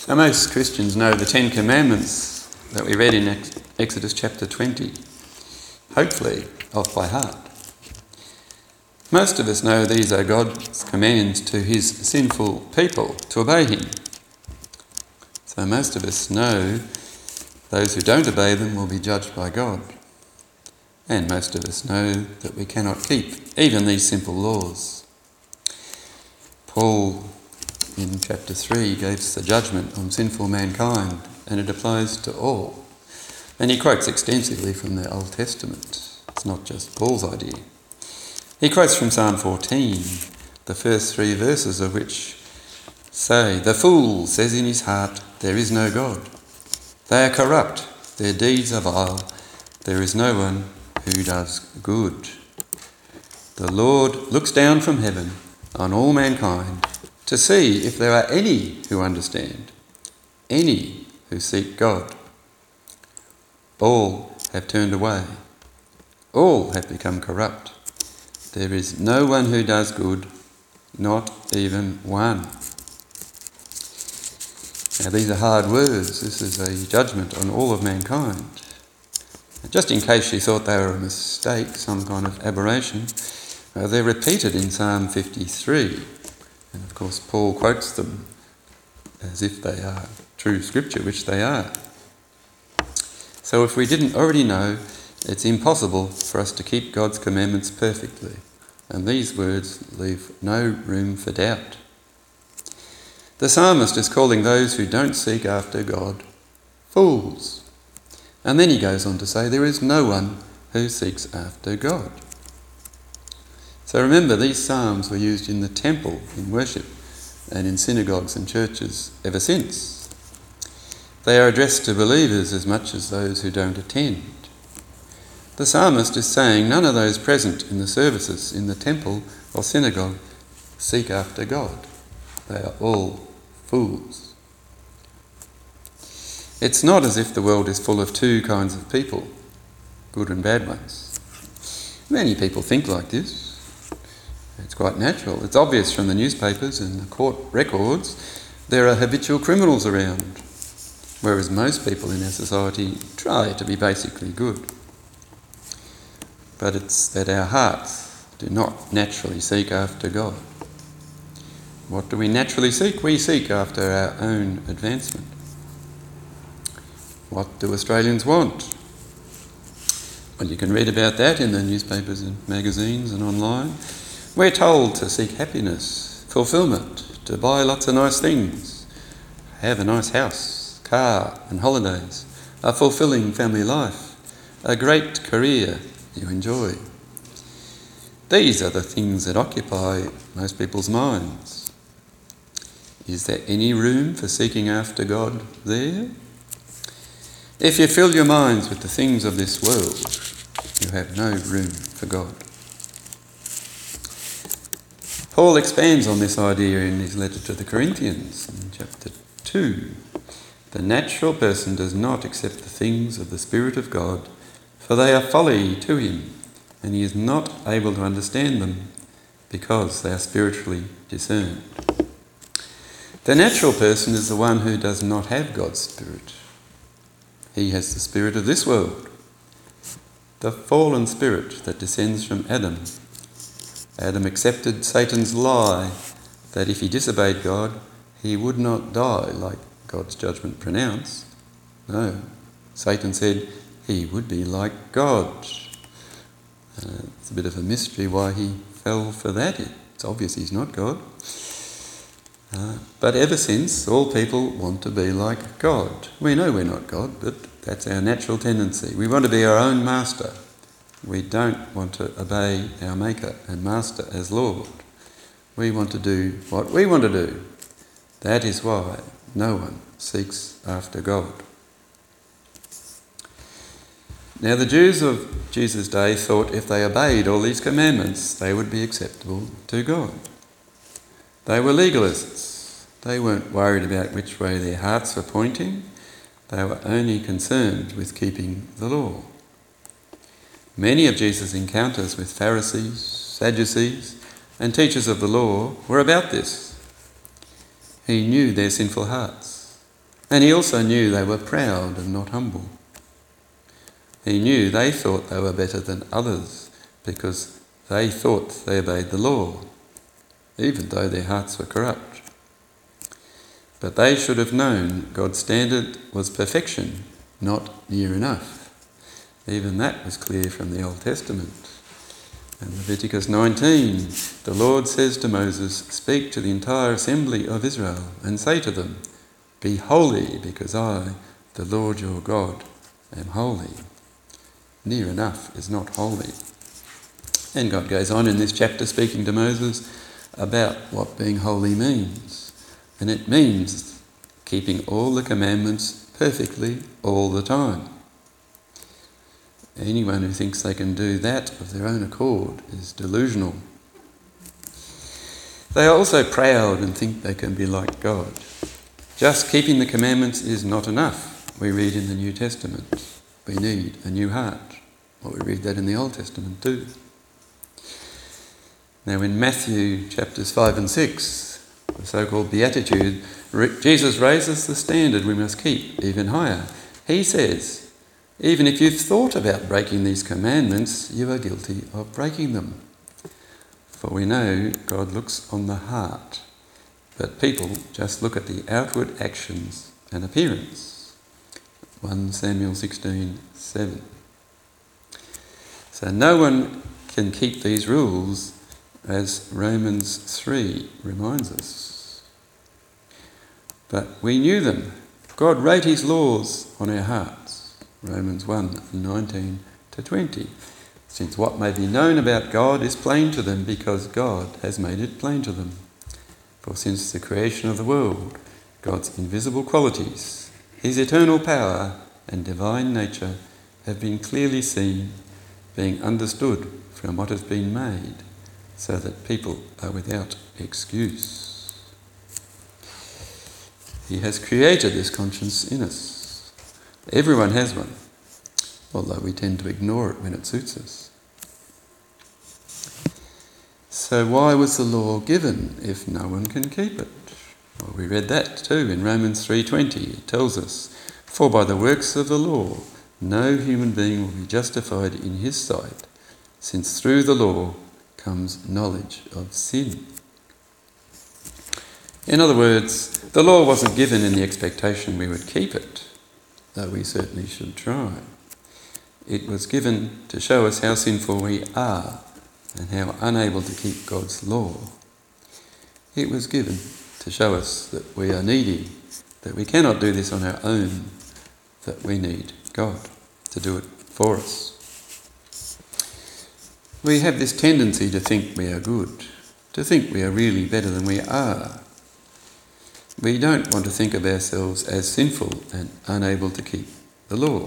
Now, most Christians know the Ten Commandments that we read in Exodus chapter 20, hopefully off by heart. Most of us know these are God's commands to his sinful people to obey him. So most of us know those who don't obey them will be judged by God. And most of us know that we cannot keep even these simple laws. Paul, in chapter 3, gave us the judgment on sinful mankind, and it applies to all. And he quotes extensively from the Old Testament. It's not just Paul's idea. He quotes from Psalm 14, the first 3 verses of which say, "The fool says in his heart, there is no God. They are corrupt, their deeds are vile, there is no one who does good. The Lord looks down from heaven on all mankind to see if there are any who understand, any who seek God. All have turned away, all have become corrupt. There is no one who does good, not even one." Now these are hard words. This is a judgment on all of mankind. Just in case you thought they were a mistake, some kind of aberration, they're repeated in Psalm 53. And of course Paul quotes them as if they are true scripture, which they are. So if we didn't already know, it's impossible for us to keep God's commandments perfectly. And these words leave no room for doubt. The psalmist is calling those who don't seek after God fools. And then he goes on to say there is no one who seeks after God. So remember, these psalms were used in the temple in worship and in synagogues and churches ever since. They are addressed to believers as much as those who don't attend. The psalmist is saying none of those present in the services in the temple or synagogue seek after God. They are all fools. It's not as if the world is full of two kinds of people, good and bad ones. Many people think like this. It's quite natural. It's obvious from the newspapers and the court records there are habitual criminals around, whereas most people in our society try to be basically good. But it's that our hearts do not naturally seek after God. What do we naturally seek? We seek after our own advancement. What do Australians want? Well, you can read about that in the newspapers and magazines and online. We're told to seek happiness, fulfilment, to buy lots of nice things, have a nice house, car and holidays, a fulfilling family life, a great career you enjoy. These are the things that occupy most people's minds. Is there any room for seeking after God there? If you fill your minds with the things of this world, you have no room for God. Paul expands on this idea in his letter to the Corinthians in chapter 2. The natural person does not accept the things of the Spirit of God, for they are folly to him, and he is not able to understand them because they are spiritually discerned. The natural person is the one who does not have God's Spirit. He has the spirit of this world, the fallen spirit that descends from Adam. Adam accepted Satan's lie that if he disobeyed God, he would not die like God's judgment pronounced. No, Satan said he would be like God. It's a bit of a mystery why he fell for that. It's obvious he's not God. But ever since, all people want to be like God. We know we're not God, but that's our natural tendency. We want to be our own master. We don't want to obey our Maker and Master as Lord. We want to do what we want to do. That is why no one seeks after God. Now, the Jews of Jesus' day thought if they obeyed all these commandments, they would be acceptable to God. They were legalists. They weren't worried about which way their hearts were pointing. They were only concerned with keeping the law. Many of Jesus' encounters with Pharisees, Sadducees, and teachers of the law were about this. He knew their sinful hearts. And he also knew they were proud and not humble. He knew they thought they were better than others because they thought they obeyed the law, even though their hearts were corrupt. But they should have known God's standard was perfection, not near enough. Even that was clear from the Old Testament. In Leviticus 19, the Lord says to Moses, "Speak to the entire assembly of Israel and say to them, 'Be holy, because I, the Lord your God, am holy.'" Near enough is not holy. And God goes on in this chapter speaking to Moses about what being holy means. And it means keeping all the commandments perfectly all the time. Anyone who thinks they can do that of their own accord is delusional. They are also proud and think they can be like God. Just keeping the commandments is not enough, we read in the New Testament. We need a new heart. Well, we read that in the Old Testament too. Now in Matthew chapters 5 and 6, the so-called Beatitude, Jesus raises the standard we must keep even higher. He says, even if you've thought about breaking these commandments, you are guilty of breaking them. For we know God looks on the heart, but people just look at the outward actions and appearance. 1 Samuel 16:7. So no one can keep these rules, as Romans 3 reminds us. But we knew them. God wrote his laws on our hearts. Romans 1:19-20. Since what may be known about God is plain to them because God has made it plain to them. For since the creation of the world, God's invisible qualities, his eternal power and divine nature have been clearly seen, being understood from what has been made, so that people are without excuse. He has created this conscience in us. Everyone has one, although we tend to ignore it when it suits us. So why was the law given if no one can keep it? Well, we read that too in Romans 3:20. It tells us, "For by the works of the law no human being will be justified in his sight, since through the law comes knowledge of sin." In other words, the law wasn't given in the expectation we would keep it, though we certainly should try. It was given to show us how sinful we are and how unable to keep God's law. It was given to show us that we are needy, that we cannot do this on our own, that we need God to do it for us. We have this tendency to think we are good, to think we are really better than we are. We don't want to think of ourselves as sinful and unable to keep the law.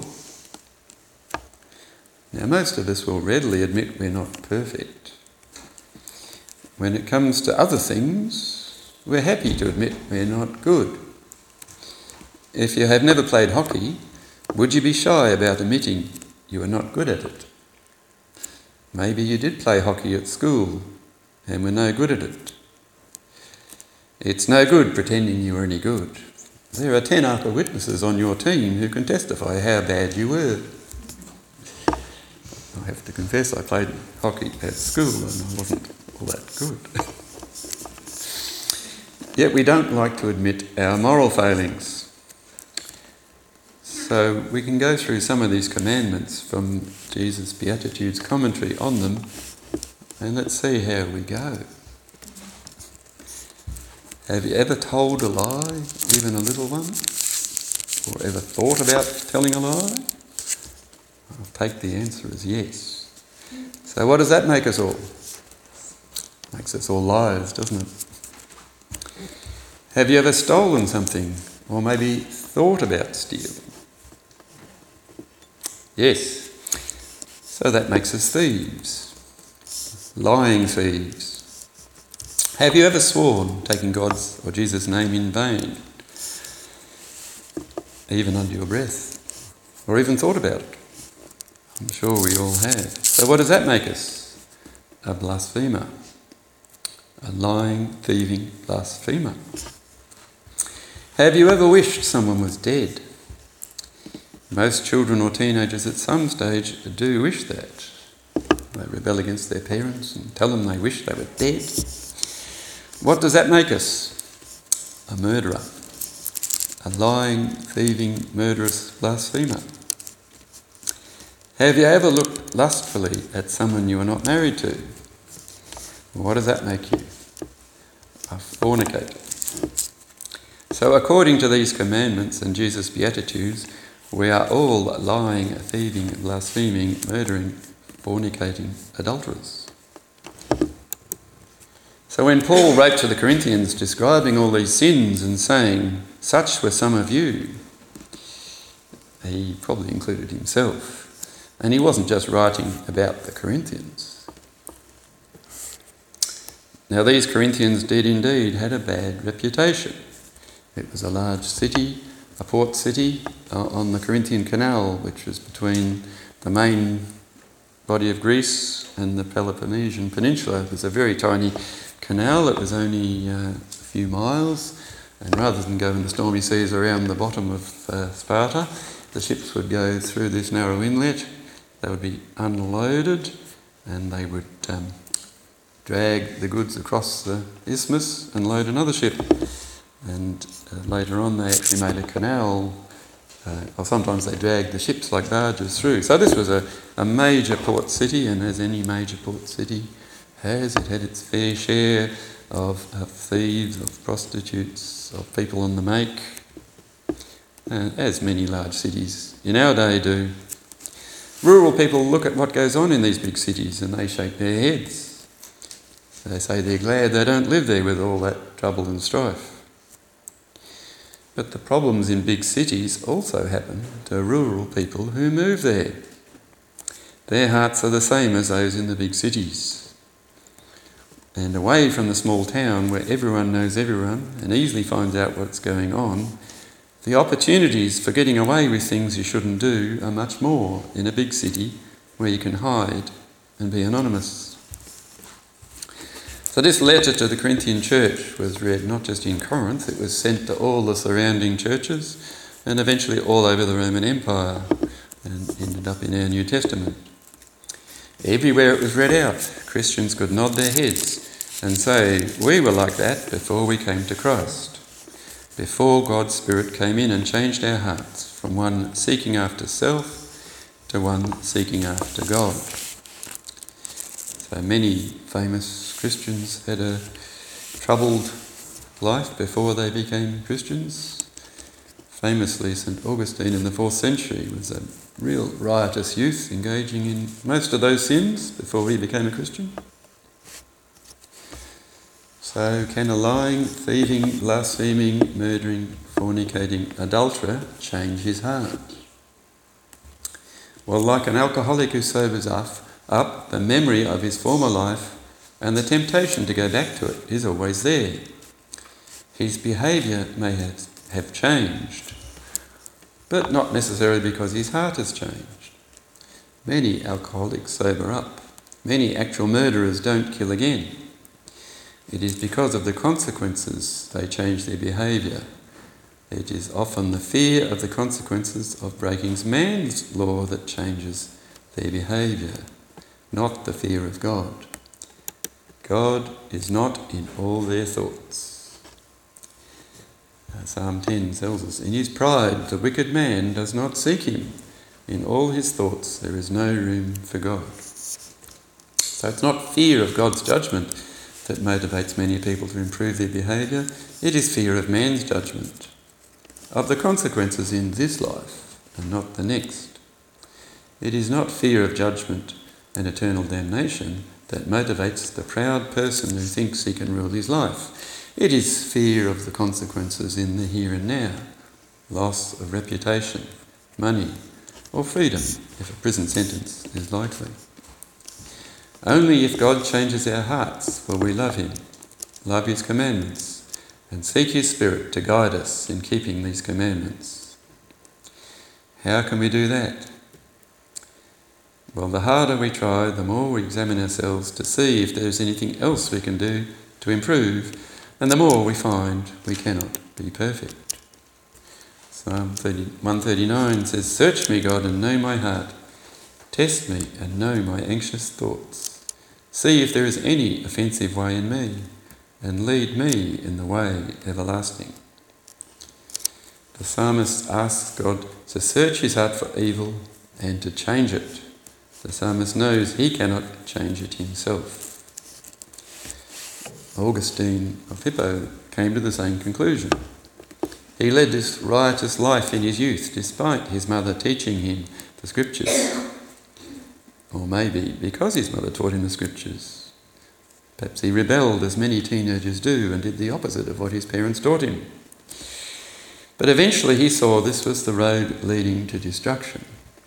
Now, most of us will readily admit we're not perfect. When it comes to other things, we're happy to admit we're not good. If you have never played hockey, would you be shy about admitting you are not good at it? Maybe you did play hockey at school and were no good at it. It's no good pretending you were any good. There are 10 other witnesses on your team who can testify how bad you were. I have to confess I played hockey at school and I wasn't all that good. Yet we don't like to admit our moral failings. So we can go through some of these commandments from Jesus' Beatitudes commentary on them, and let's see how we go. Have you ever told a lie, even a little one? Or ever thought about telling a lie? I'll take the answer as yes. So what does that make us all? Makes us all liars, doesn't it? Have you ever stolen something, or maybe thought about stealing? Yes. So that makes us thieves, lying thieves. Have you ever sworn, taking God's or Jesus' name in vain, even under your breath, or even thought about it? I'm sure we all have. So what does that make us? A blasphemer, a lying, thieving blasphemer. Have you ever wished someone was dead? Most children or teenagers at some stage do wish that. They rebel against their parents and tell them they wish they were dead. What does that make us? A murderer. A lying, thieving, murderous blasphemer. Have you ever looked lustfully at someone you are not married to? What does that make you? A fornicator. So according to these commandments and Jesus' Beatitudes, we are all lying, thieving, blaspheming, murdering, fornicating adulterers. So when Paul wrote to the Corinthians describing all these sins and saying, "Such were some of you," he probably included himself. And he wasn't just writing about the Corinthians. Now these Corinthians did indeed had a bad reputation. It was a large city, a port city on the Corinthian Canal, which was between the main body of Greece and the Peloponnesian Peninsula. It was a very tiny canal. It was only a few miles, and rather than go in the stormy seas around the bottom of Sparta, the ships would go through this narrow inlet. They would be unloaded, and they would drag the goods across the isthmus and load another ship. And later on they actually made a canal, or sometimes they dragged the ships like barges through. So this was a major port city, and as any major port city has, it had its fair share of thieves, of prostitutes, of people on the make, as many large cities in our day do. Rural people look at what goes on in these big cities and they shake their heads. They say they're glad they don't live there with all that trouble and strife. But the problems in big cities also happen to rural people who move there. Their hearts are the same as those in the big cities. And away from the small town where everyone knows everyone and easily finds out what's going on, the opportunities for getting away with things you shouldn't do are much more in a big city where you can hide and be anonymous. So this letter to the Corinthian church was read not just in Corinth, it was sent to all the surrounding churches and eventually all over the Roman Empire and ended up in our New Testament. Everywhere it was read out, Christians could nod their heads and say, we were like that before we came to Christ. Before God's Spirit came in and changed our hearts from one seeking after self to one seeking after God. So many famous Christians had a troubled life before they became Christians. Famously, St. Augustine in the 4th century was a real riotous youth engaging in most of those sins before he became a Christian. So can a lying, thieving, blaspheming, murdering, fornicating adulterer change his heart? Well, like an alcoholic who sobers up, the memory of his former life and the temptation to go back to it is always there. His behaviour may have changed, but not necessarily because his heart has changed. Many alcoholics sober up. Many actual murderers don't kill again. It is because of the consequences they change their behaviour. It is often the fear of the consequences of breaking man's law that changes their behaviour, not the fear of God. God is not in all their thoughts. Psalm 10 tells us, in his pride the wicked man does not seek him. In all his thoughts there is no room for God. So it's not fear of God's judgment that motivates many people to improve their behaviour. It is fear of man's judgment, of the consequences in this life and not the next. It is not fear of judgment and eternal damnation that motivates the proud person who thinks he can rule his life. It is fear of the consequences in the here and now, loss of reputation, money, or freedom if a prison sentence is likely. Only if God changes our hearts will we love him, love his commandments, and seek his Spirit to guide us in keeping these commandments. How can we do that? Well, the harder we try, the more we examine ourselves to see if there's anything else we can do to improve, and the more we find we cannot be perfect. Psalm 139 says, "Search me, God, and know my heart. Test me and know my anxious thoughts. See if there is any offensive way in me, and lead me in the way everlasting." The psalmist asks God to search his heart for evil and to change it. The psalmist knows he cannot change it himself. Augustine of Hippo came to the same conclusion. He led this riotous life in his youth despite his mother teaching him the scriptures. Or maybe because his mother taught him the scriptures. Perhaps he rebelled as many teenagers do and did the opposite of what his parents taught him. But eventually he saw this was the road leading to destruction.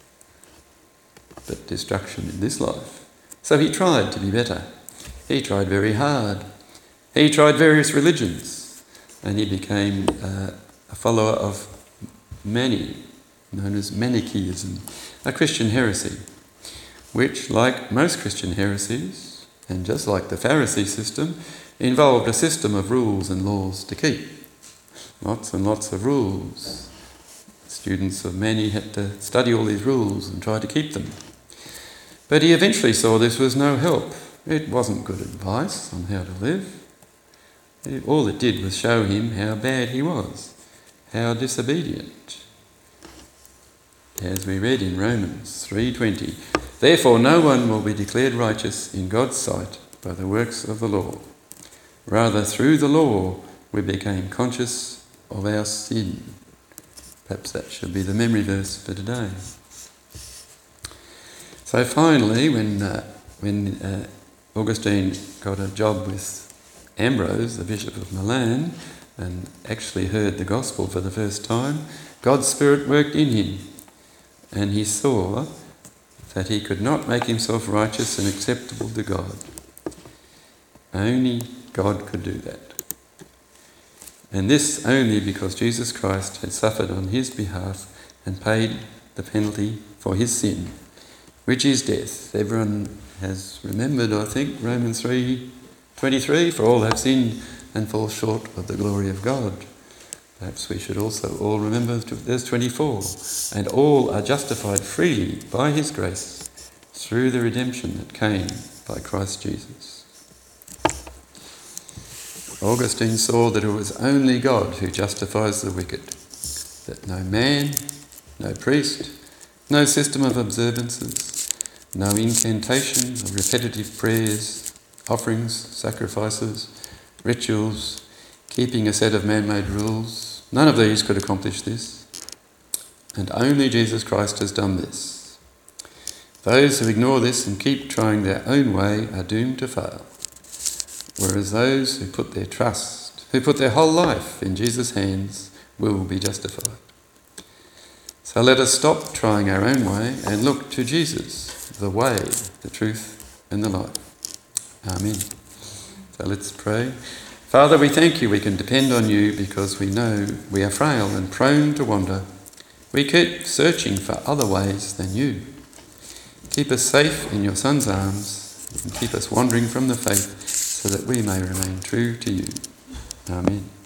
But destruction in this life. So he tried to be better. He tried very hard. He tried various religions. And he became a follower of many, known as Manichaeism, a Christian heresy, which, like most Christian heresies, and just like the Pharisee system, involved a system of rules and laws to keep. Lots and lots of rules. Students of Mani had to study all these rules and try to keep them. But he eventually saw this was no help. It wasn't good advice on how to live. All it did was show him how bad he was, how disobedient. As we read in Romans 3:20, "Therefore no one will be declared righteous in God's sight by the works of the law. Rather, through the law we became conscious of our sin." Perhaps that should be the memory verse for today. So finally, when Augustine got a job with Ambrose, the Bishop of Milan, and actually heard the gospel for the first time, God's Spirit worked in him, and he saw that he could not make himself righteous and acceptable to God. Only God could do that. And this only because Jesus Christ had suffered on his behalf and paid the penalty for his sin, which is death. Everyone has remembered, I think, Romans 3:23, "For all have sinned and fall short of the glory of God." Perhaps we should also all remember verse 24, "And all are justified freely by his grace through the redemption that came by Christ Jesus." Augustine saw that it was only God who justifies the wicked, that no man, no priest, no system of observances, no incantation of repetitive prayers, offerings, sacrifices, rituals, keeping a set of man-made rules, none of these could accomplish this, and only Jesus Christ has done this. Those who ignore this and keep trying their own way are doomed to fail. Whereas those who put their trust, who put their whole life in Jesus' hands, will be justified. So let us stop trying our own way and look to Jesus, the way, the truth and the life. Amen. So let's pray. Father, we thank you we can depend on you because we know we are frail and prone to wander. We keep searching for other ways than you. Keep us safe in your Son's arms and keep us wandering from the faith so that we may remain true to you. Amen.